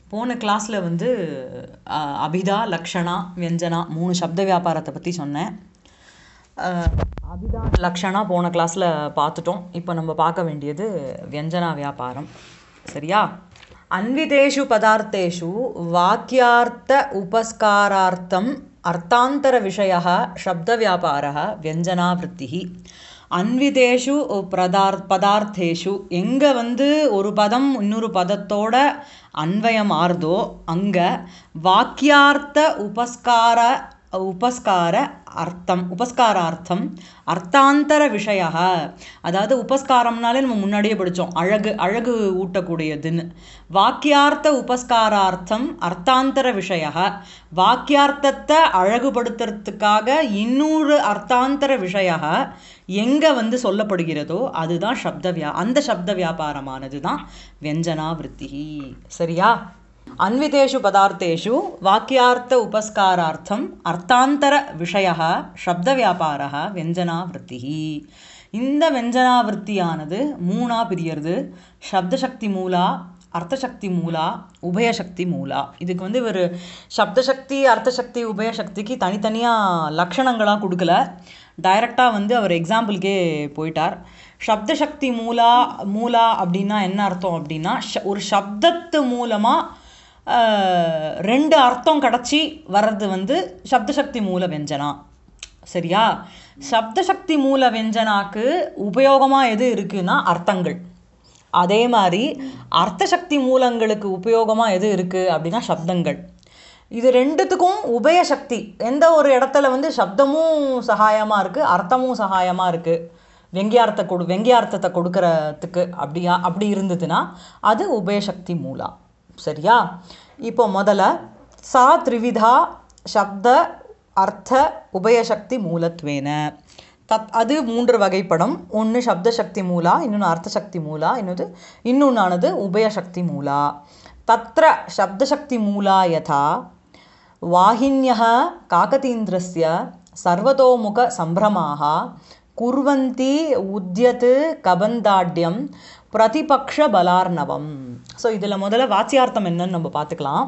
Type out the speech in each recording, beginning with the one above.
போன கிளாஸில் வந்து அபிதா லக்ஷணா வியஞ்சனா 3 சப்த வியாபாரத்தை பற்றி சொன்னேன். அபிதா லக்ஷணா போன கிளாஸில் பார்த்துட்டோம். இப்போ நம்ம பார்க்க வேண்டியது வியஞ்சனா வியாபாரம். சரியா? அன்விதேஷு பதார்த்தேஷு வாக்கியார்த்த உபஸ்காரார்த்தம் அர்த்தாந்தர விஷயः சப்த வியாபாரः வியஞ்சனா விருத்திः. அன்விதேஷு பதார்த்தேஷு எங்கே வந்து ஒரு பதம் இன்னொரு பதத்தோட அன்வயம் ஆறுதோ அங்கே வாக்கியார்த்த உபஸ்காரார்த்தம் அர்த்தாந்தர விஷய, அதாவது உபஸ்காரம்னாலே நம்ம முன்னாடியே படித்தோம், அழகு ஊட்டக்கூடியதுன்னு. வாக்கியார்த்த உபஸ்காரார்த்தம் அர்த்தாந்தர விஷய, வாக்கியார்த்தத்தை அழகுபடுத்துறதுக்காக இன்னொரு அர்த்தாந்தர விஷய எங்கே வந்து சொல்லப்படுகிறதோ அதுதான் அந்த சப்த வியாபாரமானது தான் வியஞ்சனா விருத்தி. சரியா? அன்விதேஷு பதார்த்தேஷு வாக்கியார்த்த உபஸ்காரார்த்தம் அர்த்தாந்தர விஷய சப்த வியாபாரः வியஞ்சனா விருத்தி. இந்த வியஞ்சனா விருத்தியானது 3ஆ பிரியறது. சப்தசக்தி மூலா, அர்த்தசக்தி மூலா, உபயசக்தி மூலா. இதுக்கு வந்து ஒரு சப்தசக்தி அர்த்தசக்தி உபயசக்திக்கு தனித்தனியாக லக்ஷணங்களாக கொடுக்கல, டைரெக்டாக வந்து அவர் எக்ஸாம்பிளுக்கே போயிட்டார். சப்தசக்தி மூலா அப்படின்னா என்ன அர்த்தம் அப்படின்னா, ஒரு சப்தத்து மூலமாக 2 அர்த்தம் கிடச்சி வர்றது வந்து சப்தசக்தி மூல வியஞ்சனா. சரியா? சப்தசக்தி மூல வியஞ்சனாக்கு உபயோகமாக எது இருக்குன்னா அர்த்தங்கள். அதே மாதிரி அர்த்தசக்தி மூலங்களுக்கு உபயோகமாக எது இருக்குது அப்படின்னா சப்தங்கள். இது ரெண்டுத்துக்கும் உபயசக்தி. எந்த ஒரு இடத்துல வந்து சப்தமும் சகாயமாக இருக்குது, அர்த்தமும் சகாயமாக இருக்குது, வெங்கியார்த்தத்தை கொடுக்கறதுக்கு அப்படி இருந்ததுன்னா அது உபயசக்தி மூலா. சரியா? இப்போ முதல்ல சா த்ரிவிதா சப்த அர்த்த உபயசக்தி மூலத்வேன. அது 3 வகைப்படும். ஒன்று சப்தசக்தி மூலா, இன்னொன்று அர்த்தசக்தி மூலா, இன்னொன்னானது உபயசக்தி மூலா. தத்ர சப்தசக்தி மூலா யதா வாஹின்யः காகதீந்திரஸ்ய சர்வதோமுக சம்பிரமாः குர்வந்தி உத்யத் கபந்தாட்யம் பிரதிபக்ஷ பலார்ணவம். ஸோ இதில் முதல்ல வாச்சியார்த்தம் என்னன்னு நம்ம பார்த்துக்கலாம்.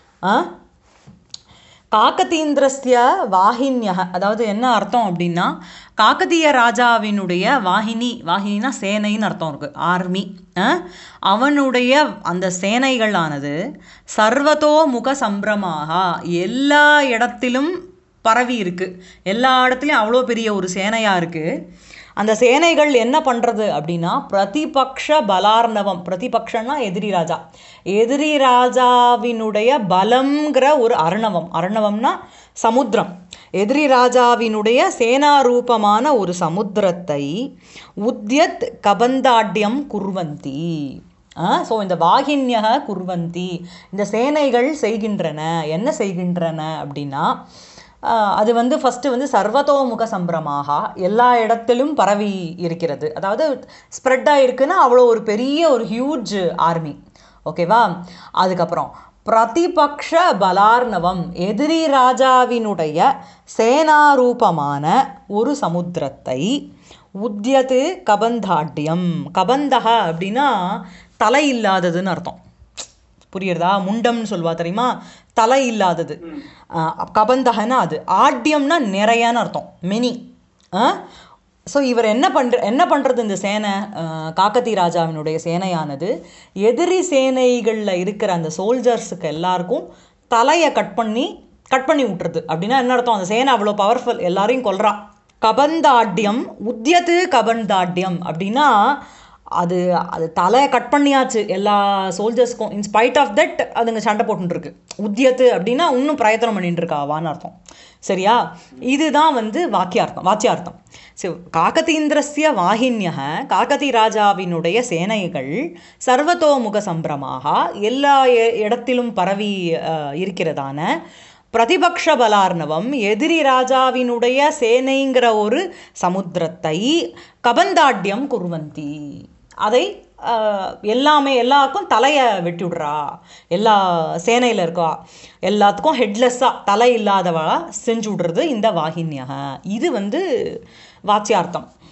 காகதீந்திரஸ்ய வாஹின்யः, அதாவது என்ன அர்த்தம் அப்படின்னா, காகதீய ராஜாவினுடைய வாஹினினா சேனைன்னு அர்த்தம் இருக்குது, ஆர்மி. அவனுடைய அந்த சேனைகளானது சர்வதோ முக சம்பிரமாக எல்லா இடத்திலும் பரவி இருக்கு. எல்லா இடத்துலையும் அவ்வளோ பெரிய ஒரு சேனையாக இருக்குது. அந்த சேனைகள் என்ன பண்ணுறது அப்படின்னா பிரதிபக்ஷ பலார்ணவம். பிரதிபக்ஷன்னா எதிரி ராஜா. எதிரி ராஜாவினுடைய பலம்ங்கிற ஒரு அர்ணவம்னா சமுத்திரம். எதிரி ராஜாவினுடைய சேனாரூபமான ஒரு சமுத்திரத்தை உத்யத் கபந்தாட்யம் குர்வந்தி. ஸோ இந்த வாகின்யக குர்வந்தி, இந்த சேனைகள் செய்கின்றன. என்ன செய்கின்றன அப்படின்னா, அது வந்து ஃபஸ்ட்டு வந்து சர்வதோமுக சம்பிரமாக எல்லா இடத்திலும் பரவி இருக்கிறது. அதாவது ஸ்ப்ரெட்டாக இருக்குன்னா அவ்வளோ ஒரு பெரிய ஒரு ஹியூஜ் ஆர்மி. ஓகேவா? அதுக்கப்புறம் பிரதிபக்ஷ பலார்ணவம், எதிரி ராஜாவினுடைய சேனாரூபமான ஒரு சமுத்திரத்தை உத்யது கபந்தாட்யம். கபந்தக அப்படின்னா தலை இல்லாததுன்னு அர்த்தம். புரியுறதா? முண்டம்னு சொல்லுவா தெரியுமா, தலை இல்லாதது. கபந்தகன்னா அது. ஆட்யம்னா நிறையான்னு அர்த்தம், மெனி. ஸோ இவர் என்ன பண்ணுறது, இந்த சேனை, காகதி ராஜாவினுடைய சேனையானது எதிரி சேனைகளில் இருக்கிற அந்த சோல்ஜர்ஸுக்கு எல்லாருக்கும் தலையை கட் பண்ணி விட்டுறது. அப்படின்னா என்ன அர்த்தம், அந்த சேனை அவ்வளோ பவர்ஃபுல், எல்லாரையும் கொல்றா. கபந்தாட்யம் உத்யது கபந்தாட்யம் அப்படின்னா அது தலையை கட் பண்ணியாச்சு எல்லா சோல்ஜர்ஸ்க்கும். இன்ஸ்பைட் ஆஃப் தட் அதுங்க சண்டை போட்டுருக்கு. உத்யத்து அப்படின்னா இன்னும் பிரயத்தனம் பண்ணிட்டு இருக்காவான்னு அர்த்தம். சரியா? இதுதான் வந்து வாச்சியார்த்தம். ஸோ காகதீந்திரஸ்ய வாஹின்யக, காகதி ராஜாவினுடைய சேனைகள் சர்வதோமுக சம்பிரமாக எல்லா இடத்திலும் பரவி இருக்கிறதான பிரதிபக்ஷ பலார்ணவம் எதிரி ராஜாவினுடைய சேனைங்கிற ஒரு சமுத்திரத்தை கபந்தாட்யம் குர்வந்தி, அதை எல்லாருக்கும் தலையை வெட்டி விடுறா. எல்லா சேனையில் இருக்கா எல்லாத்துக்கும் ஹெட்லெஸ்ஸாக தலை இல்லாதவா செஞ்சு விடுறது இந்த வாகின்யக. இது வந்து வாச்சியார்த்தம்.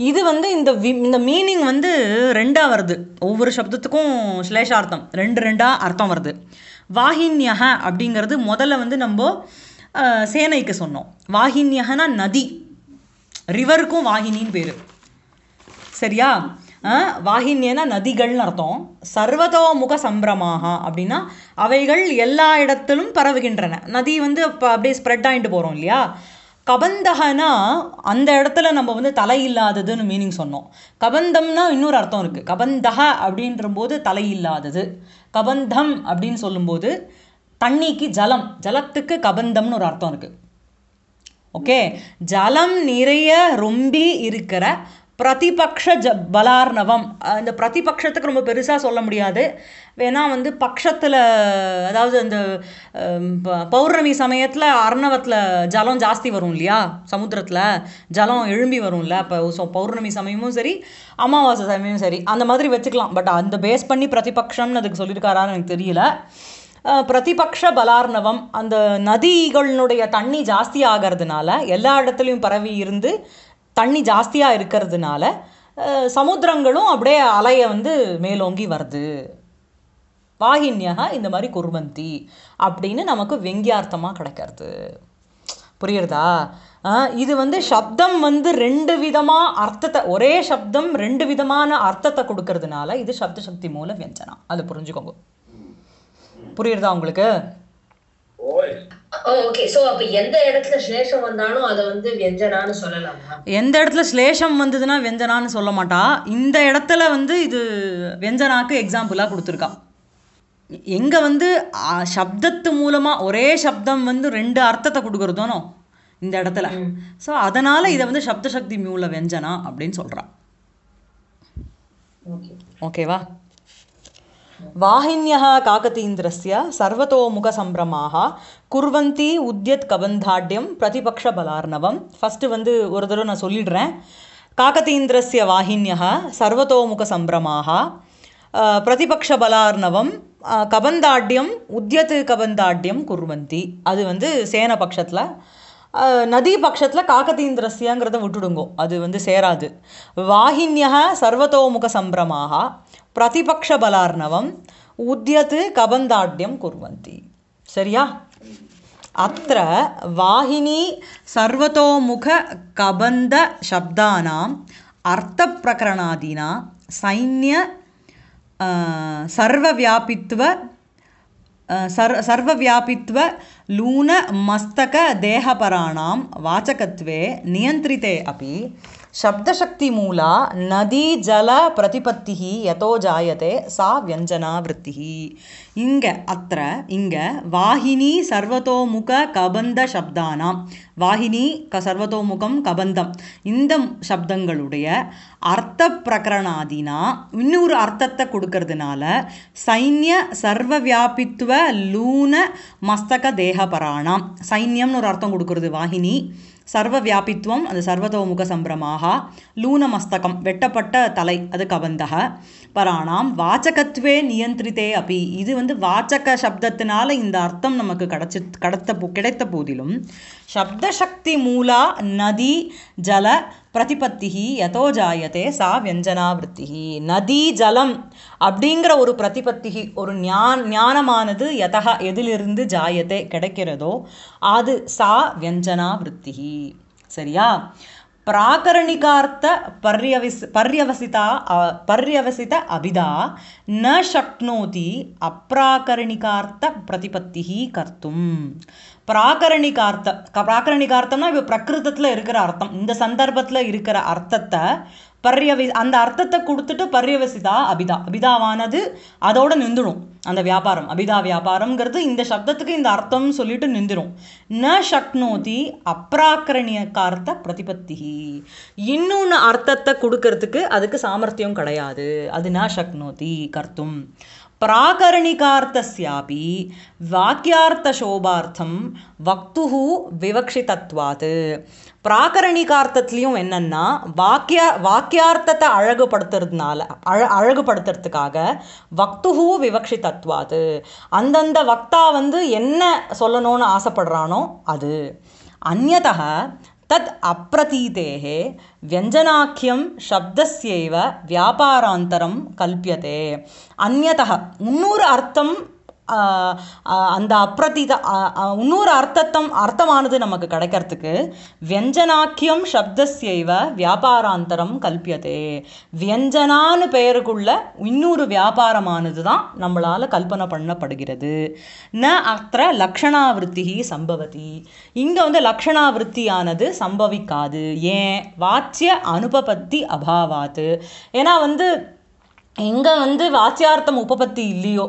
இது வந்து இந்த மீனிங் வந்து ரெண்டா வருது. ஒவ்வொரு சப்தத்துக்கும் ஸ்லேஷார்த்தம் ரெண்டா அர்த்தம் வருது. வாஹின்யஹ அப்படிங்கிறது முதல்ல வந்து நம்ம சேனைக்கு சொன்னோம். வாஹின்யஹனா நதி, ரிவருக்கும் வாஹினின்னு பேர். சரியா? வாஹின்யனா நதிகள்னு அர்த்தம். சர்வதோமுக சம்பிரமாக அப்படின்னா அவைகள் எல்லா இடத்திலும் பரவுகின்றன. நதி வந்து அப்படியே ஸ்ப்ரெட் ஆகிட்டு போகிறோம் இல்லையா? கபந்தகனா அந்த இடத்துல நம்ம வந்து தலை இல்லாததுன்னு மீனிங் சொன்னோம். கபந்தம்னா இன்னொரு அர்த்தம் இருக்குது. கபந்தக அப்படின்ற போது தலை இல்லாதது. கபந்தம் அப்படின்னு சொல்லும்போது தண்ணிக்கு ஜலம், ஜலத்துக்கு கபந்தம்னு ஒரு அர்த்தம் இருக்குது. ஓகே, ஜலம் நிறைய ரொம்பி இருக்கிற பிரதிபக்ஷ பலார்ணவம். இந்த பிரதிபக்ஷத்துக்கு ரொம்ப பெருசாக சொல்ல முடியாது. வேணா வந்து பட்சத்தில், அதாவது அந்த பௌர்ணமி சமயத்தில் அர்ணவத்தில் ஜலம் ஜாஸ்தி வரும் இல்லையா, சமுத்திரத்தில் ஜலம் எழும்பி வரும்ல, அப்போ பௌர்ணமி சமயமும் சரி அமாவாசை சமயமும் சரி அந்த மாதிரி வச்சுக்கலாம். பட் அந்த பேஸ் பண்ணி பிரதிபக்ஷம்னு அதுக்கு சொல்லியிருக்காரான்னு எனக்கு தெரியல. பிரதிபக்ஷ பலார்ணவம், அந்த நதிகளுடைய தண்ணி ஜாஸ்தி ஆகிறதுனால, எல்லா இடத்துலையும் பரவி இருந்து தண்ணி ஜாஸ்தியாக இருக்கிறதுனால சமுத்திரங்களும் அப்படியே அலையை வந்து மேலோங்கி வருது. வாஹின்யா இந்த மாதிரி குர்வந்தி அப்படின்னு நமக்கு வெங்கியார்த்தமாக கிடைக்கிறது. புரியுறதா? இது வந்து சப்தம் வந்து ரெண்டு விதமாக அர்த்தத்தை, ஒரே சப்தம் ரெண்டு விதமான அர்த்தத்தை கொடுக்கறதுனால இது சப்த சக்தி மூல வியஞ்சனா. அது புரிஞ்சுக்கோங்க. புரியுறதா உங்களுக்கு? ஓகே, சோ அப்ப எந்த இடத்துல ஸ்லேஷம் வந்தாலும் அதை வந்து வியஞ்சனான்னு சொல்லலாமா? எந்த இடத்துல ஸ்லேஷம் வந்ததுன்னா வியஞ்சனான்னு சொல்ல மாட்டா. இந்த இடத்துல வந்து இது வியஞ்சனாக்கு எக்ஸாம்பிளாக கொடுத்துருக்கா. எங்கே வந்து சப்தத்து மூலமாக ஒரே சப்தம் வந்து ரெண்டு அர்த்தத்தை கொடுக்குறதோனோ இந்த இடத்துல. ஸோ அதனால் இதை வந்து சப்தசக்தி மூல வியஞ்சனா அப்படின்னு சொல்கிறா. ஓகேவா? வாஹின்யः காகதீந்திரஸ்ய சர்வதோமுக சம்பிரமாக குர்வந்தி உத்யத் கபந்தாட்யம் பிரதிபக்ஷ பலார்ணவம். ஃபஸ்ட்டு வந்து ஒரு தடவை நான் சொல்லிடுறேன். காகதீந்திரஸ்ய வாஹின்யः சர்வதோமுக சம்பிரமாக பிரதிபக்ஷ பலார்ணவம் கபந்தாட்யம் உத்யத் கபந்தாட்யம் குர்வந்தி. அது வந்து சேன பட்சத்தில். நதி பட்சத்தில் காகதீந்திரஸ்யங்கிறத விட்டுடுங்கோ, அது வந்து சேராது. வாஹின்யः சர்வதோமுக சம்பிரமாக பிரதிபக்ஷ பலார்ணவம் உத்யத் கபந்தாட்யம் குர்வந்தி. சரியா? அத்திர வாஹினி சர்வதோமுக கபந்த சப்தானாம் அர்த்த பிரகரணாதீனா சைன்ய சர்வவியாபித்வ லூன மஸ்தக தேகபராணாம் வாச்சகத்வே நியந்திரிதே அப்பி शब्दशक्ति मूला नदी जल प्रतिपत्ति यतो जायते सा व्यंजना वृत्ति. इंग अत्र इंग वाहिनी सर्वतोमुख कबंध शब्दानाम, वाहिनी सर्वतोमुखम कबंधम இந்த சப்தங்களுடைய அர்த்த பிரகரணாதினா இன்னொரு அர்த்தத்தை கொடுக்கறதுனால சைன்ய சர்வவியாபித்வ லூன மஸ்தக தேகபராணாம், சைன்யம்னு ஒரு அர்த்தம் கொடுக்கறது வாஹினி. சர்வவியாபித்வம் அது சர்வதோமுக சம்பிரமாக. லூனமஸ்தகம் வெட்டப்பட்ட தலை அது கபந்தக. பராணாம் வாச்சகத்வே நியந்திரித்தே அப்பி, இது வந்து வாச்சக சப்தத்தினால இந்த அர்த்தம் நமக்கு கிடைத்த போதிலும் சப்தசக்தி மூலா நதி ஜல பிரதிபத்தி யதோ ஜாயத்தே சா வியஞ்சனாவிருத்தி. நதி ஜலம் அப்படிங்கிற ஒரு பிரதிபத்தி, ஒரு ஞானமானது யதா எதிலிருந்து ஜாயத்தே கிடைக்கிறதோ அது சா வியஞ்சனாவிருத்தி. சரியா? பிராகரணிகார்த்த பர்யவசித அபிதா ந சக்னோதி அப்ராகரணிகார்த்த பிரதிபத்தி கர்த்தும். பிராகரணிகார்த்தம்னா இப்போ பிரகிருதத்தில் இருக்கிற அர்த்தம், இந்த சந்தர்ப்பத்தில் இருக்கிற அர்த்தத்தை அந்த அர்த்தத்தை கொடுத்துட்டு பர்யவசிதா அபிதா, அபிதாவானது அதோட நின்றுடும். அந்த வியாபாரம் அபிதா வியாபாரம்ங்கிறது இந்த சப்தத்துக்கு இந்த அர்த்தம் சொல்லிட்டு நின்றுடும். ந சக்னோதி அப்ராகரணிகார்த்த பிரதிபத்தி, இன்னொன்று அர்த்தத்தை கொடுக்கறதுக்கு அதுக்கு சாமர்த்தியம் கிடையாது. அது ந சக்னோதி கர்த்தும். பிராகரணிகார்த்தஸ்யாபி வாக்கியார்த்த சோபார்த்தம் வக்துஹு விவக்ஷிதத்வாத். பிராகரணிகார்த்தத்துலேயும் என்னன்னா வாக்கியார்த்தத்தை அழகுபடுத்துறதுக்காக வக்துஹு விவக்ஷிதத்வாத், அந்தந்த வக்தா வந்து என்ன சொல்லணும்னு ஆசைப்படுறானோ அது. அந்யதः தத் அப்ரதீதேः व्यञ्जनाख्यं शब्दस्यैव व्यापारान्तरं कल्प्यते अन्यतः இன்னொரு அர்த்தம் அந்த அப்ரதீத இன்னொரு அர்த்தமானது நமக்கு கிடைக்கிறதுக்கு வியஞ்சனாக்கியம் சப்தஸ்யைவ வியாபாராந்தரம் கல்பியதே. வியஞ்சனான்னு பெயருக்குள்ள இன்னொரு வியாபாரமானது தான் நம்மளால கல்பனை பண்ணப்படுகிறது. ந அத்திர லக்ஷணாவிருத்தி சம்பவதி. இங்க வந்து லக்ஷணாவிருத்தியானது சம்பவிக்காது. ஏன்? வாச்சிய அனுபபத்தி அபாவாத்து. ஏன்னா வந்து எங்கே வந்து வாச்சியார்த்தம் உபபத்தி இல்லையோ,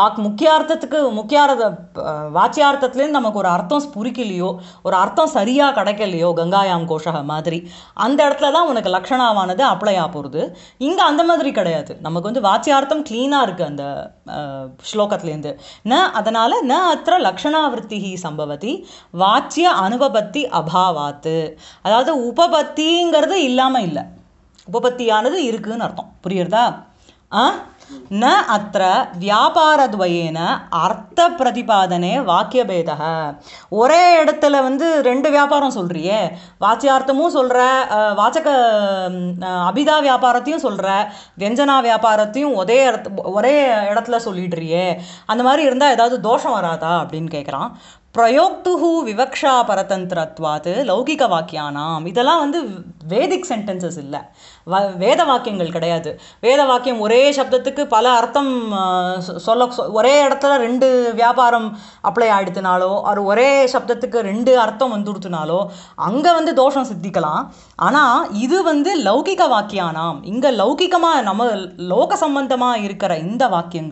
வாச்சியார்த்தத்துலேருந்து நமக்கு ஒரு அர்த்தம் ஸ்புரிக்கலையோ, ஒரு அர்த்தம் சரியாக கிடைக்கலையோ, கங்காயாம் கோஷக மாதிரி, அந்த இடத்துல தான் உனக்கு லக்ஷணாவானது அப்ளை ஆக போகிறது. இங்கே அந்த மாதிரி கிடையாது. நமக்கு வந்து வாச்சியார்த்தம் க்ளீனாக இருக்குது அந்த ஸ்லோகத்துலேருந்து. அதனால் ந அத்திர லக்ஷணாவிருத்தி சம்பவதி வாச்சிய அனுபபத்தி அபாவாத்து. அதாவது உபபத்திங்கிறது இல்லாமல் இல்லை, உபபத்தியானது இருக்குதுன்னு அர்த்தம். புரியுறதா? ந அத்திர வியாபாரத்வயேன அர்த்த பிரதிபாதனே வாக்கியபேதः. ஒரே இடத்துல வந்து ரெண்டு வியாபாரம் சொல்றியே, வாச்சியார்த்தமும் சொல்கிற, வாச்சக அபிதா வியாபாரத்தையும் சொல்கிற, வியஞ்சனா வியாபாரத்தையும் ஒரே இடத்துல சொல்லிடுறியே, அந்த மாதிரி இருந்தால் ஏதாவது தோஷம் வராதா அப்படின்னு கேட்குறான். பிரயோக்துஹு விவக்ஷா பரதந்திரத்வாத் லௌகிக வாக்கியானாம். இதெல்லாம் வந்து வேதிக் சென்டென்சஸ் இல்லை, வேத வாக்கியங்கள் கிடையாது. வேத வாக்கியம் ஒரே சப்தத்துக்கு பல அர்த்தம் ஒரே இடத்துல ரெண்டு வியாபாரம் அப்ளை ஆகிடுத்தினாலோ, அது ஒரே சப்தத்துக்கு ரெண்டு அர்த்தம் வந்துடுத்தினாலோ அங்கே வந்து தோஷம் சித்திக்கலாம். ஆனால் இது வந்து லௌகிக வாக்கியானாம். இங்கே லௌகிகமாக நம்ம லோக சம்பந்தமாக இருக்கிற இந்த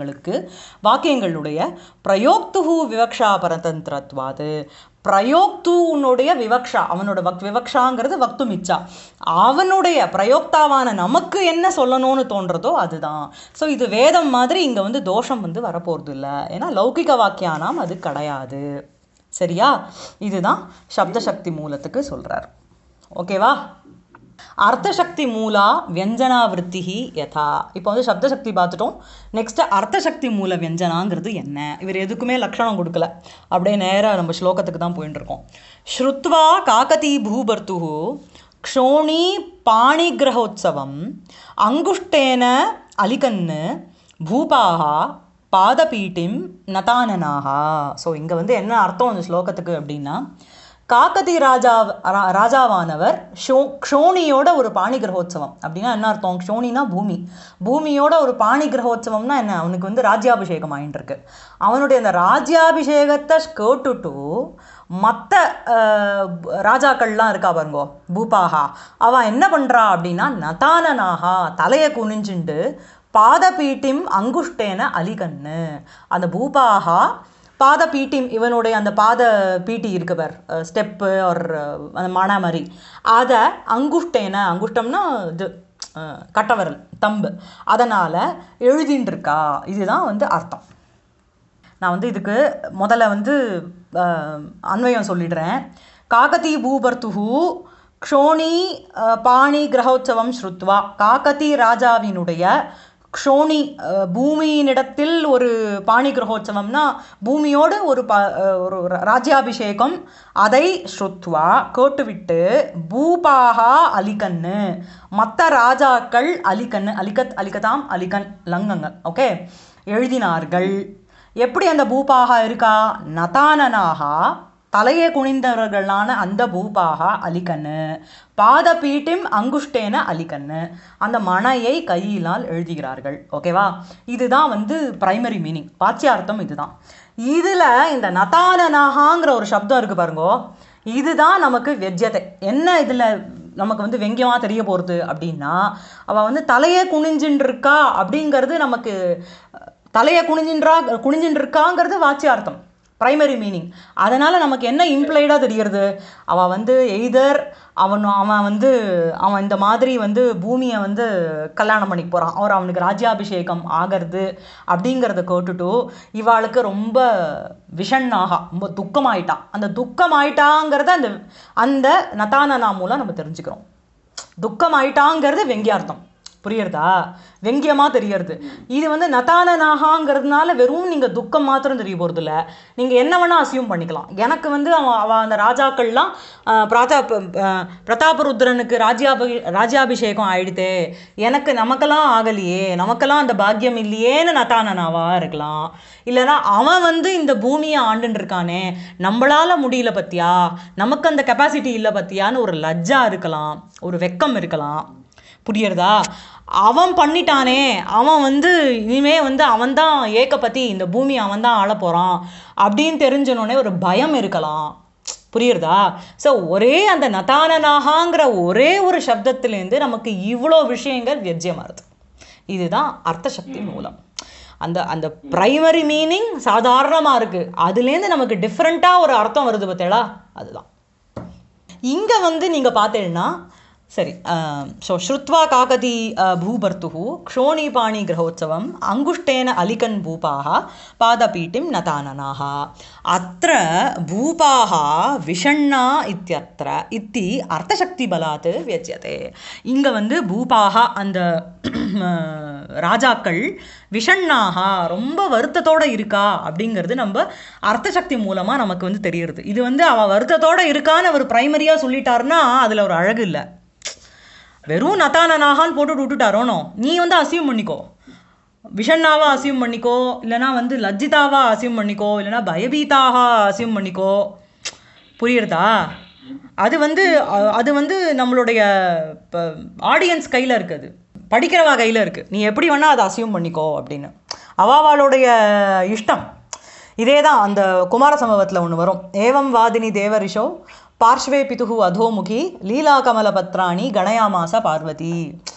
வாக்கியங்களுடைய பிரயோக்துஹு விவக்ஷா பரதந்திரத்வாது, பிரயோக்துனுடைய விவக்ஷா, அவனோட விவக்ஷாங்கிறது வக்தும் இச்சா, அவனுடைய பிரயோக்தாவான நமக்கு என்ன சொல்லணும்னு தோன்றதோ அதுதான். ஸோ இது வேதம் மாதிரி இங்கே வந்து தோஷம் வந்து வரப்போகிறது இல்லை. ஏன்னா லௌகிக வாக்கியானாம் அது கிடையாது. சரியா? இதுதான் சப்தசக்தி மூலத்துக்கு சொல்கிறார். ஓகேவா? அர்த்தசக்தி மூலா வியஞ்சனாவிருத்தி யதா. இப்போ வந்து சப்தசக்தி பார்த்துட்டோம். நெக்ஸ்ட் அர்த்தசக்தி மூல வியஞ்சனாங்கிறது என்ன? இவர் எதுக்குமே லக்ஷணம் கொடுக்கல, அப்படியே நேராக நம்ம ஸ்லோகத்துக்கு தான் போயிட்டு இருக்கோம். ஸ்ருத்வா காகதி பூபர்த்து க்ஷோணி பாணிகிரகோத்சவம் அங்குஷ்டேன அலிகன்னு பூபாகா பாதபீட்டிம் நதானனாகா. ஸோ இங்கே வந்து என்ன அர்த்தம் இந்த ஸ்லோகத்துக்கு அப்படின்னா, காகதி ராஜாவானவர் க்ஷோணியோட ஒரு பாணி கிரகோத்சவம். அப்படின்னா என்ன அர்த்தம்? க்ஷோணினா பூமி, பூமியோட ஒரு பாணி கிரகோத்சவம்னா என்ன? அவனுக்கு வந்து ராஜ்யாபிஷேகம் ஆகிட்டு இருக்கு. அவனுடைய அந்த ராஜ்யாபிஷேகத்தை கேட்டுட்டு மற்ற ராஜாக்கள்லாம் இருக்கா பாருங்கோ, பூபாகா, அவன் என்ன பண்ணுறா அப்படின்னா நதானனாகா, தலையை குனிஞ்சுண்டு பாதபீட்டிம் அங்குஷ்டேன அலிகன்னு, அந்த பூபாகா பாத பீட்டி, இவனுடைய அந்த பாத பீட்டி இருக்குவர், ஸ்டெப்பு ஒரு அந்த மண மாதிரி, அதை அங்குஷ்டேன, அங்குஷ்டம்னா இது கட்டவரல், தம்பு, அதனால் எழுதின்னு இருக்கா. இதுதான் வந்து அர்த்தம். நான் வந்து இதுக்கு முதல்ல வந்து அன்வயம் சொல்லிடுறேன். காகதி பூபர்த்துஹு க்ஷோணி பாணி கிரகோத்சவம் ஸ்ருத்வா. காகதி ராஜாவினுடைய க்ஷோணி பூமியினிடத்தில் ஒரு பாணி கிரகோத்சவம்னா பூமியோடு ஒரு ராஜ்யாபிஷேகம், அதை ஸ்ருத்வா கேட்டுவிட்டு பூபாகா அலிகன்னு, மற்ற ராஜாக்கள் அலிகன்னு, அலிகதாம் அலிகன் லங்கங்க, ஓகே, எழுதினார்கள். எப்படி அந்த பூபாகா இருக்கா? நதானனாகா, தலையை குனிந்தவர்களான அந்த பூபாகா அலிகன்னு, பாத பீட்டிம் அங்குஷ்டேன அலிகன்னு, அந்த மனையை கையினால் எழுதுகிறார்கள். ஓகேவா? இதுதான் வந்து பிரைமரி மீனிங், வாச்சியார்த்தம் இதுதான். இதில் இந்த நதானனாகாங்கிற ஒரு சப்தம் இருக்குது பாருங்கோ, இதுதான் நமக்கு வெஜ்யத்தை. என்ன இதில் நமக்கு வந்து வெங்கியமாக தெரிய போகிறது அப்படின்னா, அவள் வந்து தலையை குனிஞ்சின்னு இருக்கா அப்படிங்கிறது நமக்கு, தலையை குனிஞ்சின்னு இருக்காங்கிறது வாச்சியார்த்தம், பிரைமரி மீனிங். அதனால் நமக்கு என்ன இம்ப்ளைடாக தெரிகிறது? அவன் வந்து எய்தர் அவன் இந்த மாதிரி வந்து பூமியை வந்து கல்யாணம் பண்ணிக்க போகிறான், அவனுக்கு ராஜ்யாபிஷேகம் ஆகிறது அப்படிங்கிறத கேட்டுட்டு இவாளுக்கு ரொம்ப விஷண்ணாகா, ரொம்ப துக்கமாயிட்டான். அந்த துக்கமாயிட்டாங்கிறத அந்த நதானனா மூலம் நம்ம தெரிஞ்சுக்கிறோம். துக்கமாயிட்டாங்கிறது வெங்கியார்த்தம். புரியுறதா? வெங்கியமாக தெரியறது. இது வந்து நதானனாகாங்கிறதுனால வெறும் நீங்கள் துக்கம் மாத்திரம் தெரிய போகிறது இல்லை. நீங்கள் என்ன வேணால் அசியூம் பண்ணிக்கலாம். எனக்கு வந்து அவன் அந்த ராஜாக்கள்லாம் பிரதாபருத்ரனுக்கு ராஜ்யாபிஷேகம் ஆயிடுத்தே, நமக்கெல்லாம் ஆகலையே, நமக்கெல்லாம் அந்த பாக்கியம் இல்லையேன்னு நதானனாவாக இருக்கலாம். இல்லைனா அவன் வந்து இந்த பூமியை ஆண்டுன்னு இருக்கானே, நம்மளால முடியல பத்தியா, நமக்கு அந்த கெப்பாசிட்டி இல்லை பத்தியான்னு ஒரு லஜ்ஜா இருக்கலாம், ஒரு வெக்கம் இருக்கலாம். புரியுறதா? அவன் பண்ணிட்டானே, அவன் வந்து இனிமே வந்து அவன் தான் ஏகபதி, இந்த பூமி அவன் தான் ஆள போகிறான் அப்படின்னு தெரிஞ்சனோடனே ஒரு பயம் இருக்கலாம். புரியுறதா? ஸோ ஒரே அந்த நதானனாகாங்கிற ஒரே ஒரு சப்தத்திலேருந்து நமக்கு இவ்வளோ விஷயங்கள் வியஜ்யமாகுது. இதுதான் அர்த்த சக்தி மூலம். அந்த அந்த ப்ரைமரி மீனிங் சாதாரணமாக இருக்குது, அதுலேருந்து நமக்கு டிஃப்ரெண்ட்டாக ஒரு அர்த்தம் வருது பார்த்தேடா, அதுதான் இங்கே வந்து நீங்கள் பார்த்தேன்னா. சரி, ஸோ ஸ்ருத்வா காகதி பூபர்த்து க்ஷோணிபாணி கிரகோத்சவம் அங்குஷ்டேன அலிகன் பூபாக பாதபீட்டிம் நதானனாக அத்த பூபாக விஷண்ணா இத்தியத்திர இத்தி அர்த்தசக்தி பலாத் வியஜ்யதே. இங்கே வந்து பூபாக அந்த ராஜாக்கள் விஷண்ணாக ரொம்ப வருத்தத்தோடு இருக்கா அப்படிங்கிறது நம்ம அர்த்தசக்தி மூலமாக நமக்கு வந்து தெரியுது. இது வந்து அவள் வருத்தத்தோடு இருக்கான்னு அவர் ப்ரைமரியாக சொல்லிட்டாருன்னா அதில் ஒரு அழகு இல்லை. வெறும் நதானனாகான்னு போட்டு விட்டுட்டாரோனோ, நீ வந்து அசியூம் பண்ணிக்கோ, விஷண்ணாவா அசியூம் பண்ணிக்கோ, இல்லைனா வந்து லஜ்ஜிதாவா அசியூம் பண்ணிக்கோ, இல்லைனா பயபீதாக அசியூம் பண்ணிக்கோ. புரியுறதா? அது வந்து நம்மளுடைய ஆடியன்ஸ் கையில் இருக்குது, படிக்கிறவா கையில் இருக்குது. நீ எப்படி வேணால் அதை அசியூம் பண்ணிக்கோ அப்படின்னு அவாவாளுடைய இஷ்டம். இதே தான் அந்த குமார சம்பவத்தில் ஒன்று வரும். ஏவம் வாதினி தேவரிஷோ பார்ஷ்வே பிதுகு அதோமுகி லீலா கமலபத்ராணி கணயாமாச பார்வதி.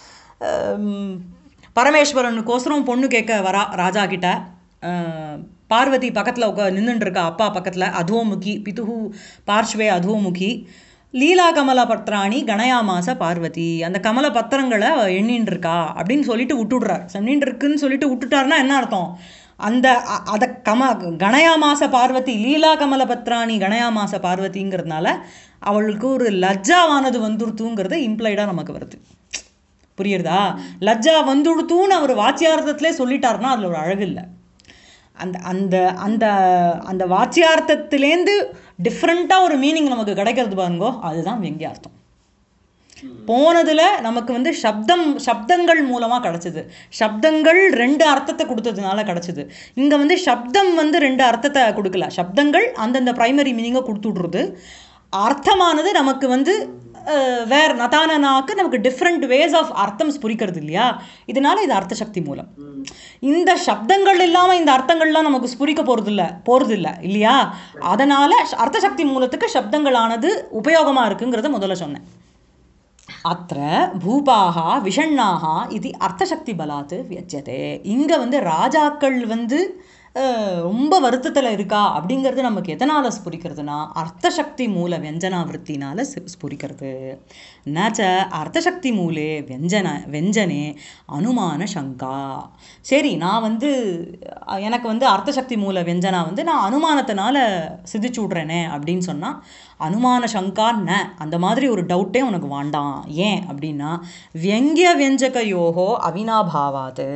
பரமேஸ்வரனுக்கோசரம் பொண்ணு கேட்க வரா ராஜா கிட்ட. பார்வதி பக்கத்தில் நின்றுட்டுருக்கா, அப்பா பக்கத்தில். அதோமுகி பிதுகு பார்ஷ்வே அதோமுகி லீலா கமலபத்ராணி கணயாமாச பார்வதி. அந்த கமல பத்திரங்களை எண்ணின்னு இருக்கா அப்படின்னு சொல்லிட்டு விட்டுடுறார். எண்ணின்னு இருக்குன்னு சொல்லிட்டு விட்டுட்டாருன்னா என்ன அர்த்தம்? அதை கணயாமாச பார்வதி, லீலா கமலபத்ராணி கணயாமாச பார்வதிங்கிறதுனால அவளுக்கு ஒரு லஜ்ஜாவானது வந்துடுத்துங்கிறத இம்ப்ளைடாக நமக்கு வருது. புரியுறதா? லஜ்ஜா வந்துடுத்துன்னு அவர் வாச்சியார்த்தத்திலே சொல்லிட்டாருன்னா அதில் ஒரு அழகு இல்லை. அந்த அந்த அந்த அந்த வாச்சியார்த்தத்திலேருந்து டிஃப்ரெண்ட்டாக ஒரு மீனிங் நமக்கு கிடைக்கிறது பாருங்கோ, அதுதான் வெங்கியார்த்தம். போனதுல நமக்கு வந்து சப்தங்கள் மூலமா கிடைச்சது. சப்தங்கள் 2 அர்த்தத்தை கொடுத்ததுனால கிடைச்சது. இங்க வந்து சப்தம் வந்து 2 அர்த்தத்தை கொடுக்கல, சப்தங்கள் அந்தந்த பிரைமரி மீனிங்கை கொடுத்துடுறது. அர்த்தமானது நமக்கு வந்து வேற நதானனாக்கு நமக்கு டிஃப்ரெண்ட் வேஸ் ஆஃப் அர்த்தம் புரிக்கிறது இல்லையா? இதனால இது அர்த்த சக்தி மூலம். இந்த சப்தங்கள் இல்லாமல் இந்த அர்த்தங்கள்லாம் நமக்கு ஸ்புரிக்க போறது இல்லை இல்லையா? அதனால அர்த்த சக்தி மூலத்துக்கு சப்தங்களானது உபயோகமா இருக்குங்கிறத முதல்ல சொன்னேன். அத்த பூபாக விஷண்ணாக இது அர்த்தசக்தி பலாத்து வியஜ்யதே. இங்கே வந்து ராஜாக்கள் வந்து ரொம்ப வருத்தத்தில் இருக்கா அப்படிங்கிறது நமக்கு எதனால் ஸ்புரிக்கிறதுனா அர்த்தசக்தி மூல வியஞ்சனாவிருத்தினால ஸ்புரிக்கிறது. நச்ச அர்த்தசக்தி மூலே வெஞ்சனே அனுமான சங்கா. சரி, நான் வந்து எனக்கு வந்து அர்த்தசக்தி மூல வியஞ்சனா வந்து நான் அனுமானத்தினால சிதிச்சு விட்றேனே அப்படின்னு சொன்னால் அனுமான சங்கா அந்த மாதிரி ஒரு டவுட்டே உனக்கு வேண்டாம். ஏன் அப்படின்னா வியங்கிய வியஞ்சகயோகோ அவினாபாவாது.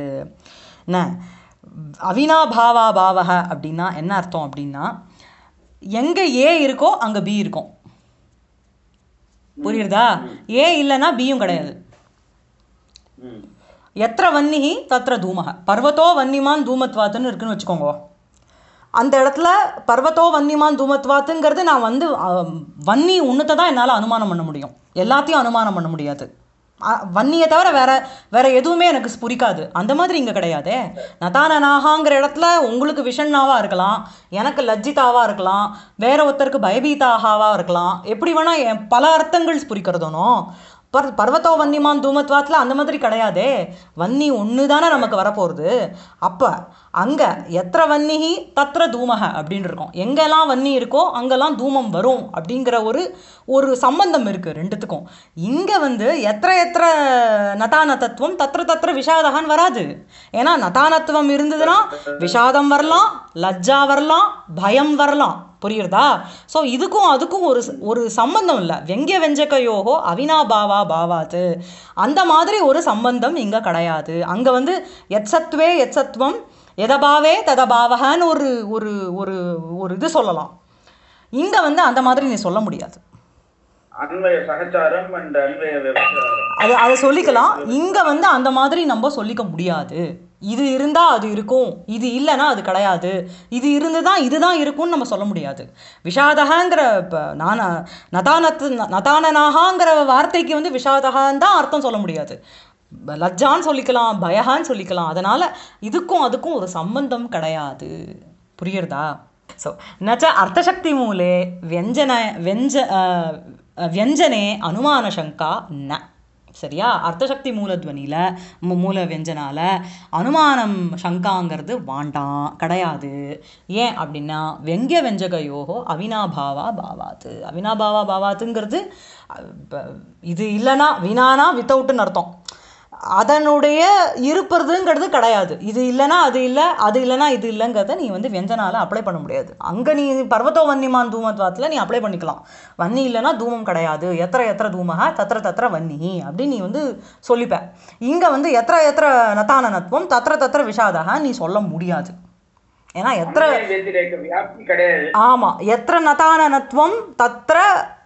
அவினாபாவா பாவக அப்படின்னா என்ன அர்த்தம் அப்படின்னா எங்கே ஏ இருக்கோ அங்கே பி இருக்கும். புரியுறதா? ஏ இல்லைன்னா பியும் கிடையாது. எத்திர வன்னிஹி தத்திர தூமக. பர்வத்தோ வன்னிமான் தூமத்வாத்துன்னு இருக்குன்னு வச்சுக்கோங்க. அந்த இடத்துல பர்வத்தோ வன்னிமான் தூமத்வாத்துங்கிறது நான் வந்து வன்னி உன்னத்தை தான் என்னால் அனுமானம் பண்ண முடியும், எல்லாத்தையும் அனுமானம் பண்ண முடியாது. வன்னியை தவிர வேற எதுவுமே எனக்கு ஸ்புரிக்காது. அந்த மாதிரி இங்கே கிடையாதே. நதானனாகாங்கிற இடத்துல உங்களுக்கு விஷண்ணாவாக இருக்கலாம், எனக்கு லஜ்ஜிதாவாக இருக்கலாம், வேற ஒருத்தருக்கு பயபீதாகாவாக இருக்கலாம். எப்படி வேணால் பல அர்த்தங்கள் ஸ்புரிக்கிறதுனோ. பர்வத்தோ வன்னிமான் தூமத்வாத்தில் அந்த மாதிரி கிடையாதே. வன்னி ஒன்று தானே நமக்கு வரப்போகிறது. அப்போ அங்கே எத்திர வன்னிஹி தத்திர தூமக அப்படின்னு இருக்கும். எங்கெல்லாம் வன்னி இருக்கோ அங்கெல்லாம் தூமம் வரும் அப்படிங்கிற ஒரு சம்பந்தம் இருக்குது ரெண்டுத்துக்கும். இங்கே வந்து எத்திர நதானத்துவம் தத்திர விஷாதகான்னு வராது. ஏன்னா நதானத்துவம் இருந்ததுன்னா விஷாதம் வரலாம், லஜ்ஜா வரலாம், பயம் வரலாம். புரியுறதா? ஸோ இதுக்கும் அதுக்கும் ஒரு ஒரு சம்பந்தம் இல்லை. வெங்கிய வெஞ்சகையோகோ அவினாபாவா பாவாத்து, அந்த மாதிரி ஒரு சம்பந்தம் இங்கே கிடையாது. அங்கே வந்து எத்சத்வே எத்சத்வம் எதபாவே ததபாவகன்னு ஒரு ஒரு ஒரு ஒரு இது சொல்லலாம். இங்கே வந்து அந்த மாதிரி நீ சொல்ல முடியாது. அன்வய சகச்சாரம் அண்ட் அன்வய விபச்சாரம் அதை சொல்லிக்கலாம். இங்கே வந்து அந்த மாதிரி நம்ம சொல்லிக்க முடியாது. இது இருந்தால் அது இருக்கும், இது இல்லைன்னா அது கிடையாது, இது இருந்து தான் இதுதான் இருக்கும்னு நம்ம சொல்ல முடியாது. விஷாதகங்கிற இப்போ நதானனாகாங்கிற வார்த்தைக்கு வந்து விஷாதகான்னு தான் அர்த்தம் சொல்ல முடியாது. லஜ்ஜான்னு சொல்லிக்கலாம், பயகான்னு சொல்லிக்கலாம். அதனால் இதுக்கும் அதுக்கும் ஒரு சம்பந்தம் கிடையாது. புரியுறதா? ஸோ நச்ச அர்த்தசக்தி மூலே வியஞ்சனே அனுமான சங்கா ந. சரியா? அர்த்தசக்தி மூலத்வனியில் மூல வியஞ்சனால அனுமானம் சங்காங்கிறது வாண்டாம், கிடையாது. ஏன் அப்படின்னா வெங்கிய வெஞ்சகையோகோ அவினாபாவா பாவாத்து. அவினாபாவா பாவாத்துங்கிறது இது இல்லைனா வினானா வித்தவுட்டுன்னு அர்த்தம். அதனுடைய இருப்பதுங்கிறது கிடையாது. இது இல்லைனா அது இல்லை, அது இல்லைனா இது இல்லைங்கிறத நீ வந்து வியஞ்சனால அப்ளை பண்ண முடியாது. அங்கே நீ பர்வத்தோ வன்னிமான் தூமத்வாத்தில் நீ அப்ளை பண்ணிக்கலாம். வன்னி இல்லைனா தூமம் கிடையாது. எத்திர எத்திர தூமக தத்திர தத்திர வன்னி அப்படின்னு நீ வந்து சொல்லிப்ப. இங்கே வந்து எத்திர எத்திர நதானனத்துவம் தத்திர தத்திர விஷாதக நீ சொல்ல முடியாது. ஏன்னா எத்திர ஆமாம் எத்திர நதானனத்துவம் தத்திர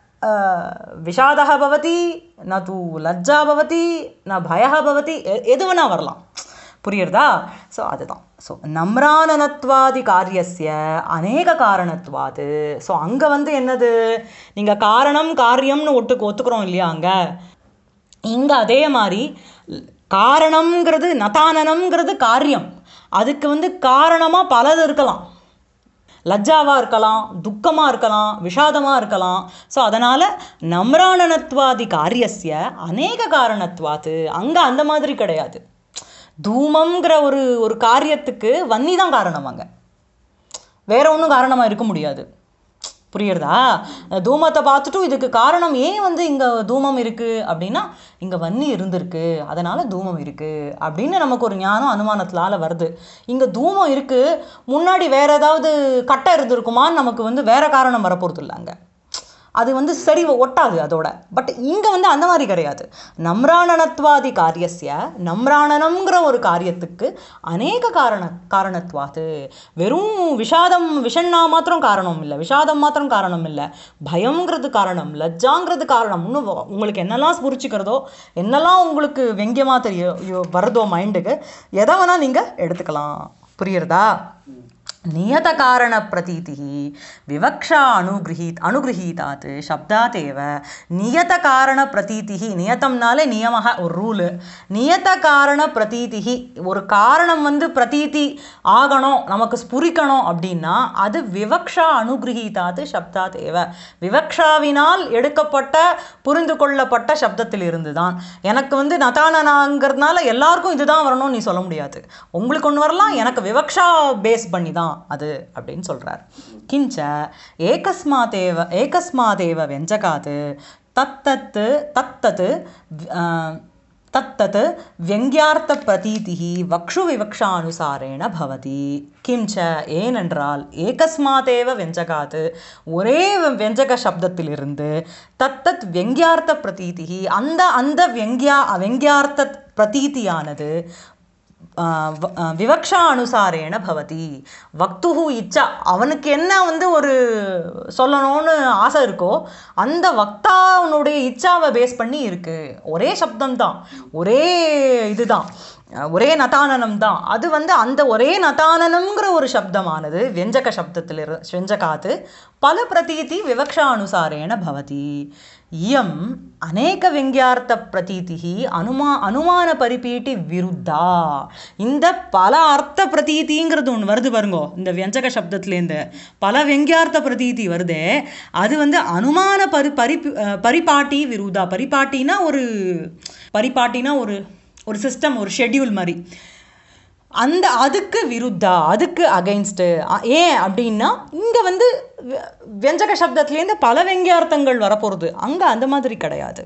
விஷாதக பவதி ந தூ லஜ்ஜா பவதி ந பயः பவதி, எது வேணா வரலாம். புரியுறதா? ஸோ அதுதான். ஸோ நம்ரானனத்வாதி காரியஸ்ய அநேக காரணத்வாது. ஸோ அங்கே வந்து என்னது, நீங்கள் காரணம் காரியம்னு ஒத்துக்கிறோம் இல்லையா? அங்கே இங்கே அதே மாதிரி காரணம்ங்கிறது நதானனம்ங்கிறது காரியம். அதுக்கு வந்து காரணமாக பலது இருக்கலாம். லஜ்ஜாவாக இருக்கலாம், துக்கமாக இருக்கலாம், விஷாதமாக இருக்கலாம். ஸோ அதனால் நம்ரானனத்வாதி காரியஸ்ய அநேக காரணத்வாத்து. அங்கே அந்த மாதிரி கிடையாது. தூமங்கிற ஒரு ஒரு காரியத்துக்கு வன்னி தான் காரணம். அங்கே வேற ஒன்றும் காரணமாக இருக்க முடியாது. புரியுறதா? தூமத்தை பார்த்துட்டும் இதுக்கு காரணம் ஏன் வந்து இங்கே தூமம் இருக்குது அப்படின்னா இங்கே வன்னி இருந்திருக்கு, அதனால் தூமம் இருக்குது அப்படின்னு நமக்கு ஒரு ஞானம் அனுமானத்தினால வருது. இங்கே தூமம் இருக்குது, முன்னாடி வேறு ஏதாவது கட்டை இருந்திருக்குமான்னு நமக்கு வந்து வேறு காரணம் வரப்போகிறது இல்லை. அங்கே அது வந்து சரி ஒட்டாது அதோட. பட் இங்கே வந்து அந்த மாதிரி கிடையாது. நம்ராணனத்வாதி காரியஸ்ய நம்ராணனம்ங்கிற ஒரு காரியத்துக்கு அநேக காரணத்வாது. வெறும் விஷண்ணா மாத்திரம் காரணம் இல்லை, விஷாதம் மாத்திரம் காரணம் இல்லை, பயம்ங்கிறது காரணம், லஜ்ஜாங்கிறது காரணம். இன்னும் உங்களுக்கு என்னெல்லாம் ஸ்புரிச்சுக்கிறதோ, என்னெல்லாம் உங்களுக்கு வெங்கியமாக வருதோ மைண்டுக்கு, எதை வேணால் நீங்கள் எடுத்துக்கலாம். புரியுறதா? நியத காரண பிரதீதி விவக்ஷா அனுகிரகீதாத் சப்தாத் ஏவ நியத காரண பிரதீதி. நியதம்னாலே நியமக ஒரு ரூலு. நியத காரண பிரதீதி ஒரு காரணம் வந்து பிரதீதி ஆகணும், நமக்கு ஸ்புரிக்கணும் அப்படின்னா அது விவக்ஷா அனுகிரகீதாத் சப்தாத் ஏவ. விவக்ஷாவினால் எடுக்கப்பட்ட புரிந்து கொள்ளப்பட்ட சப்தத்தில் இருந்து தான். எனக்கு வந்து நதானனாங்கிறதுனால எல்லாருக்கும் இதுதான் வரணும்னு நீ சொல்ல முடியாது. உங்களுக்கு ஒன்று வரலாம், எனக்கு விவக்ஷா பேஸ் பண்ணி தான் அது அப்படின்னு சொல்றார். கிஞ்ச ஏகஸ்மாதேவ வெஞ்சகாத் தத்தத் தத்தத் வியங்கியார்த்த பிரதீதி வக்ஷு விவக்ஷானுசாரேண பவதி. கிஞ்ச ஏனென்றால் ஏகஸ்மாதேவ வெஞ்சகாத் ஒரே வெஞ்சக சப்தத்திலிருந்து தத்தத் வியங்கியார்த்த பிரதீதி அந்த வியங்கியார்த்த பிரதீதியானது விவக்ஷா அனுசாரேன பவதி. வக்துஹு இச்சா, அவனுக்கு என்ன வந்து ஒரு சொல்லணும்னு ஆசை இருக்கோ அந்த வக்தாவனுடைய இச்சாவை பேஸ் பண்ணி இருக்கு. ஒரே சப்தம்தான், ஒரே இதுதான், ஒரே நதானனம் தான். அது வந்து அந்த ஒரே நதானனம்ங்கிற ஒரு சப்தமானது வெஞ்சக சப்தத்தில் வெஞ்சகாத்து பல பிரதீதி விவக்ஷா அனுசாரேன பவதி. இயம் அநேக வெங்கியார்த்த பிரதீதி அனுமான பரிபீட்டி விருத்தா. இந்த பல அர்த்த பிரதீதிங்கிறது ஒன்று வருது பாருங்கோ, இந்த வியஞ்சக சப்தத்துலேருந்து பல வெங்கியார்த்த பிரதீதி வருதே, அது வந்து அனுமான பரிபாட்டி விருத்தா. பரிபாட்டினா ஒரு சிஸ்டம், ஒரு ஷெட்யூல் மாதிரி. அதுக்கு விருத்தா, அதுக்கு அகைன்ஸ்டு. ஏன் அப்படின்னா இங்கே வந்து வியஞ்சக சப்தத்துலேருந்து பல வெங்கியார்த்தங்கள் வரப்போகிறது, அங்கே அந்த மாதிரி கிடையாது.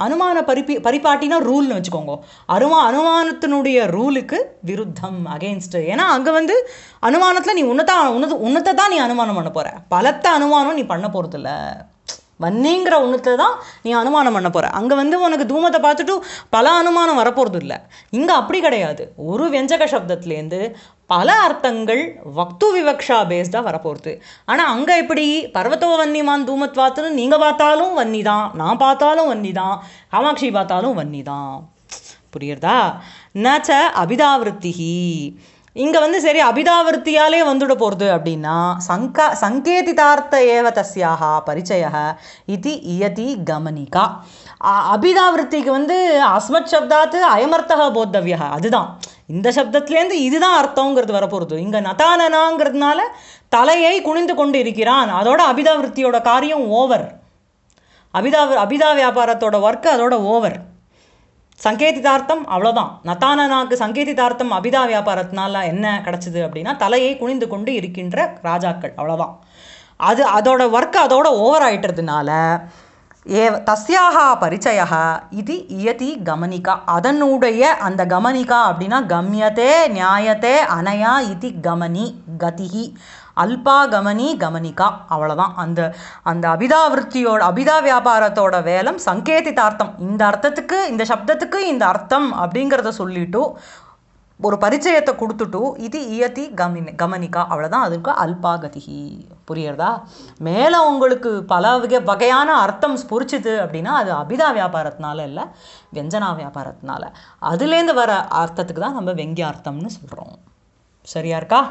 அனுமான பரிபாட்டினா ரூல்னு வச்சுக்கோங்க. அனுமானத்தினுடைய ரூலுக்கு விருத்தம், அகெயின்ஸ்ட். ஏன்னா அங்கே வந்து அனுமானத்தில் நீ உன்னத்தை தான் நீ அனுமானம் பண்ண போகிற, பலத்த அனுமானம் நீ பண்ண போகிறதில்ல. வன்னிங்கிற ஒன்றுத்தை தான் நீ அனுமானம் பண்ண போகிற. அங்கே வந்து உனக்கு தூமத்தை பார்த்துட்டு பல அனுமானம் வரப்போகிறது இல்லை. இங்கே அப்படி கிடையாது. ஒரு வியஞ்சக சப்தத்துலேருந்து பல அர்த்தங்கள் வக்து விவக்ஷா பேஸ்டாக வரப்போகிறது. ஆனால் அங்கே எப்படி பர்வத்தோ வன்னிமான் தூமத்வாத்துன்னு நீங்கள் பார்த்தாலும் வன்னி தான், நான் பார்த்தாலும் வன்னி தான், காமாட்சி பார்த்தாலும் வன்னி தான். புரியுறதா? நச்ச அபிதாவிருத்திஹி. இங்கே வந்து சரி அபிதாவிருத்தியாலே வந்துட போகிறது அப்படின்னா சங்கேதிதார்த்த ஏவ தஸ்யாக பரிச்சய இது இயதி கமனிகா. அபிதாவிருத்திக்கு வந்து அஸ்மத் சப்தாத்து அயமர்த்தக போத்தவியா, அதுதான் இந்த சப்தத்துலேருந்து இதுதான் அர்த்தங்கிறது வரப்போகிறது. இங்கே நதானனாங்கிறதுனால தலையை குனிந்து கொண்டு இருக்கிறான், அதோட அபிதாவிருத்தியோட காரியம் ஓவர். அபிதா வியாபாரத்தோட ஒர்க்கு அதோட ஓவர். சங்கேதிதார்த்தம் அவ்வளோதான். நத்தானனாக்கு சங்கேதிதார்த்தம் அபிதா வியாபாரத்தினால என்ன கிடச்சிது அப்படின்னா தலையை குனிந்து கொண்டு இருக்கின்ற ராஜாக்கள், அவ்வளோதான். அதோட ஒர்க்கு அதோட ஓவர் ஆயிட்டுறதுனால தஸ்யாக பரிச்சய இது இயதி கமனிகா. அதனுடைய அந்த கமனிகா அப்படின்னா கம்யத்தே நியாயத்தே அனயா இது கமனி கதிஹி அல்பா கமனி கமனிகா, அவ்வளோதான். அந்த அபிதாவிருத்தியோட அபிதா வியாபாரத்தோட வேலம் சங்கேதிதார்த்தம், இந்த அர்த்தத்துக்கு இந்த சப்தத்துக்கு இந்த அர்த்தம் அப்படிங்கிறத சொல்லிட்டு ஒரு பரிச்சயத்தை கொடுத்துட்டு இது இயத்தி கமனிகா, அவ்வளோதான். அதுக்கு அல்பாகதிஹி. புரியுறதா? மேலே உங்களுக்கு பல வகையான அர்த்தம் புரிச்சுது அப்படின்னா அது அபிதா வியாபாரத்தினால இல்லை, வியஞ்சனா வியாபாரத்தினால. அதுலேருந்து வர அர்த்தத்துக்கு தான் நம்ம வெங்கியார்த்தம்னு சொல்கிறோம். சரியா இருக்கா?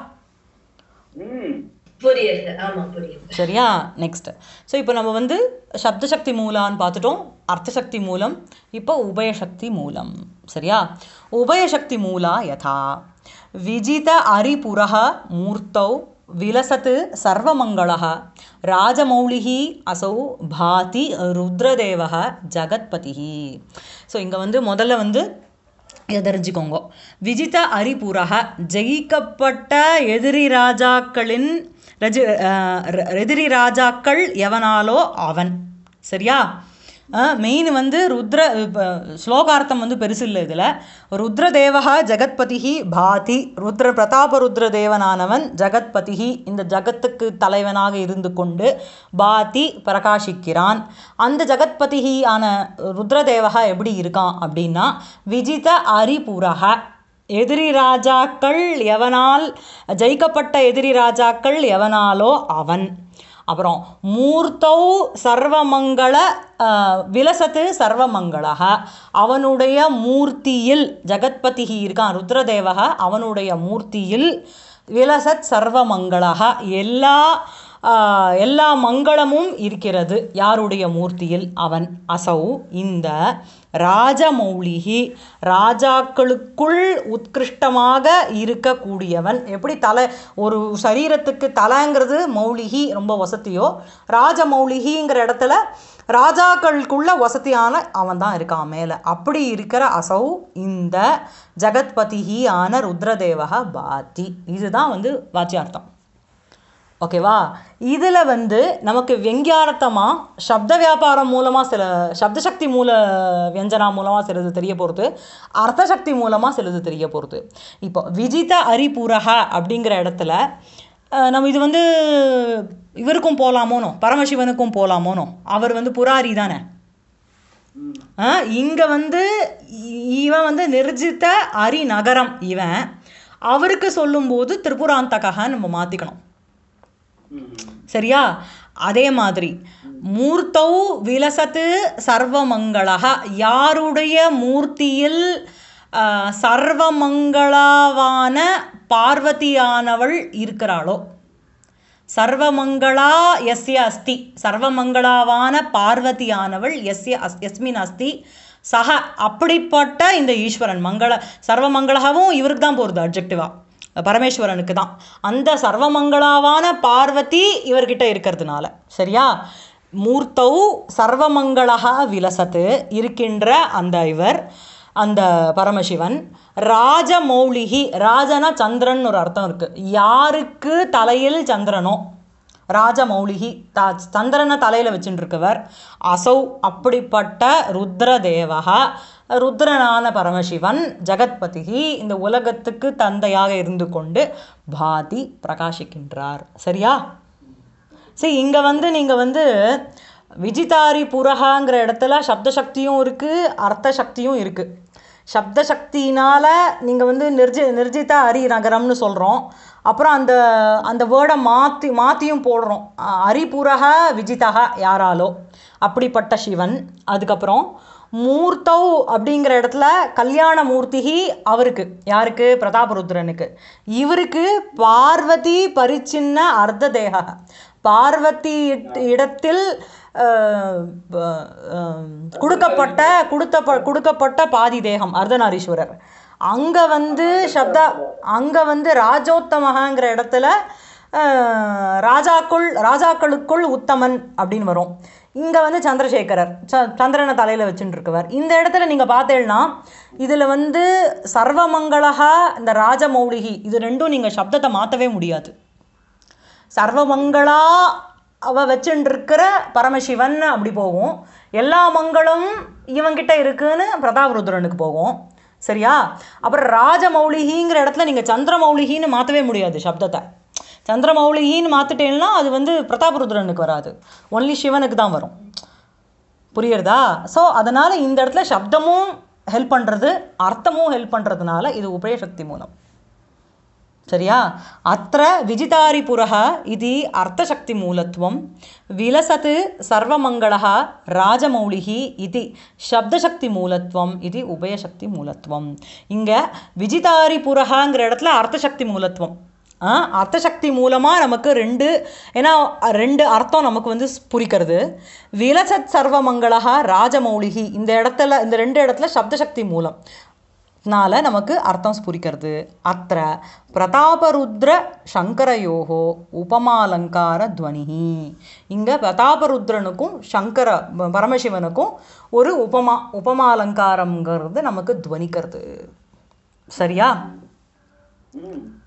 சரியா? நெக்ஸ்ட். ஸோ இப்போ நம்ம வந்து சப்தசக்தி மூலான்னு பார்த்துட்டோம், அர்த்தசக்தி மூலம், இப்போ உபயசக்தி மூலம். சரியா? உபயசக்தி மூலா யதா விஜித அரிபுரஹ மூர்த்தௌ விலசத் சர்வமங்களஹ ராஜமௌலிஹி அசௌ பாதி ருத்ரதேவஹ ஜகத்பதிஹி. ஸோ இங்கே வந்து முதல்ல வந்து இதை தெரிஞ்சுக்கோங்க. விஜித அரிபுரஹ, ஜெயிக்கப்பட்ட எதிரி ராஜாக்கள் எவனாலோ அவன். சரியா? மெயின் வந்து ஸ்லோகார்த்தம் வந்து பெருசு இல்லை இதில். ருத்ரதேவா ஜெகத்பதிஹி பாதி, பிரதாப ருத்ரதேவனானவன் ஜெகத்பதிஹி, இந்த ஜகத்துக்கு தலைவனாக இருந்து கொண்டு பாதி பிரகாசிக்கிறான். அந்த ஜெகத்பதிஹி ஆன ருத்ரதேவா எப்படி இருக்கான் அப்படின்னா விஜித அரிபுரஹ, எதிரி ராஜாக்கள் எவனால், ஜெயிக்கப்பட்ட எதிரி ராஜாக்கள் எவனாலோ அவன். அப்புறம் மூர்த்தௌ சர்வமங்கள விலசத்து சர்வமங்களக, அவனுடைய மூர்த்தியில் ஜகத்பதிஹி இருக்கான் ருத்ரதேவக, அவனுடைய மூர்த்தியில் விலசத் சர்வமங்களக, எல்லா மங்களமும் இருக்கிறது. யாருடைய மூர்த்தியில்? அவன். அசௌ, இந்த ராஜமௌலிஹி, ராஜாக்களுக்குள் உத்கிருஷ்டமாக இருக்கக்கூடியவன். எப்படி தலை, ஒரு சரீரத்துக்கு தலைங்கிறது மௌலிஹி ரொம்ப வசதியோ, ராஜமௌலிஹிங்கிற இடத்துல ராஜாக்களுக்குள்ள வசதியான அவன் தான் இருக்கான் மேலே. அப்படி இருக்கிற அசௌ, இந்த ஜகத்பதிஹி ஆன ருத்ரதேவக பாதி. இதுதான் வந்து வாச்சியார்த்தம். ஓகேவா? இதில் வந்து நமக்கு வெங்கியார்த்தமாக சப்த வியாபாரம் மூலமாக சில சப்தசக்தி மூல வியஞ்சனா மூலமாக சிலது தெரிய போகிறது, அர்த்தசக்தி மூலமாக சிலது தெரிய போகிறது. இப்போ விஜித அரிபுரஹ அப்படிங்கிற இடத்துல நம்ம இது வந்து இவருக்கும் போகலாமோனோ, பரமசிவனுக்கும் போகலாமோனோ, அவர் வந்து புராரி தானே. இங்கே வந்து இவன் வந்து நிர்ஜித அரி நகரம் இவன், அவருக்கு சொல்லும்போது திரிபுராந்தகன்னு நம்ம மாற்றிக்கணும். சரியா? அதே மாதிரி மூர்த்தௌ விலசத்து சர்வமங்களக, யாருடைய மூர்த்தியில் சர்வமங்களாவான பார்வதியானவள் இருக்கிறாளோ, சர்வமங்களா எஸ்ய அஸ்தி, சர்வமங்களாவான பார்வதியானவள் எஸ்மின் அஸ்தி சக, அப்படிப்பட்ட இந்த ஈஸ்வரன் சர்வமங்களாவும் இவருக்கு தான் போகிறது அட்ஜெக்டிவா, பரமேஸ்வரனுக்கு தான். அந்த சர்வமங்களாவான பார்வதி இவர்கிட்ட இருக்கிறதுனால. சரியா? மூர்த்தௌ சர்வமங்களா விலசத்து இருக்கின்ற அந்த இவர், அந்த பரமசிவன். ராஜமௌலிஹி, ராஜனா சந்திரன் ஒரு அர்த்தம் இருக்குது. யாருக்கு தலையில் சந்திரனோ, ராஜமௌலிகி சந்திரனை தலையில் வச்சுட்டு இருக்கவர். அசௌ அப்படிப்பட்ட ருத்ரதேவகா ருத்ரனான பரமசிவன் ஜெகத்பதிகி இந்த உலகத்துக்கு தந்தையாக இருந்து கொண்டு பாதி பிரகாசிக்கின்றார். சரியா? சரி, இங்கே வந்து நீங்கள் வந்து விஜிதாரி புரகாங்கிற இடத்துல சப்தசக்தியும் இருக்குது, அர்த்த சக்தியும் இருக்குது. சப்த சக்தினால் நீங்கள் வந்து நிர்ஜித அரி நகரம்னு சொல்கிறோம். அப்புறம் அந்த வேர்டை மாற்றியும் போடுறோம். அரிபுரக விஜிதா யாராலோ அப்படிப்பட்ட சிவன். அதுக்கப்புறம் மூர்த்தௌ அப்படிங்கிற இடத்துல கல்யாண மூர்த்திகி அவருக்கு, யாருக்கு? பிரதாபருத்ரனுக்கு. இவருக்கு பார்வதி பரிச்சின்ன அர்த்த தேக, பார்வதி இடத்தில் கொடுக்கப்பட்ட பாதி தேகம் அர்த்தநாரீஸ்வரர். அங்கே வந்து ராஜோத்தமங்கிற இடத்துல ராஜாக்களுக்குள் உத்தமன் அப்படின்னு வரும். இங்கே வந்து சந்திரசேகரர் சந்திரனை தலையில் வச்சுட்டு இருக்கவர். இந்த இடத்துல நீங்கள் பார்த்தேன்னா இதில் வந்து சர்வமங்களகா இந்த ராஜமௌலிகி இது ரெண்டும் நீங்கள் சப்தத்தை மாற்றவே முடியாது. சர்வமங்களா அவ வச்சுட்டு இருக்கிற பரமசிவன் அப்படி போகும். எல்லா மங்களும் இவங்கிட்ட இருக்குன்னு பிரதாபருத்ரனுக்கு போகும். சரியா? அப்புறம் ராஜமௌலிகிங்கிற இடத்துல நீங்கள் சந்திரமௌலிகின்னு மாற்றவே முடியாது சப்தத்தை. சந்திரமௌலிகின்னு மாற்றிட்டேன்னா அது வந்து பிரதாபருத்ரனுக்கு வராது, ஒன்லி சிவனுக்கு தான் வரும். புரியுறதா? ஸோ அதனால் இந்த இடத்துல சப்தமும் ஹெல்ப் பண்ணுறது, அர்த்தமும் ஹெல்ப் பண்ணுறதுனால இது உபயசக்தி மூலம். சரியா? அத்த விஜிதாரிபுரः இது அர்த்தசக்தி மூலத்துவம், விலசத் சர்வமங்களः ராஜமௌலிः இது சப்தசக்தி மூலத்துவம், இது உபயசக்தி மூலத்துவம். இங்கே விஜிதாரிபுரங்கிற இடத்துல அர்த்தசக்தி மூலத்துவம். அர்த்தசக்தி மூலமாக நமக்கு ரெண்டு அர்த்தம் நமக்கு வந்து புரிக்கிறது. விலசத் சர்வமங்களः ராஜமௌலிः இந்த ரெண்டு இடத்துல சப்தசக்தி மூலம் னால நமக்கு அர்த்தம் ஸ்புரிக்கிறது. அத்த பிரதாபருத்ர சங்கரயோகோ உபமாலங்கார துவனிஹி. இங்கே பிரதாபருத்ரனுக்கும் பரமசிவனுக்கும் ஒரு உபமாலங்காரங்கிறது நமக்கு துவனிக்கிறது. சரியா?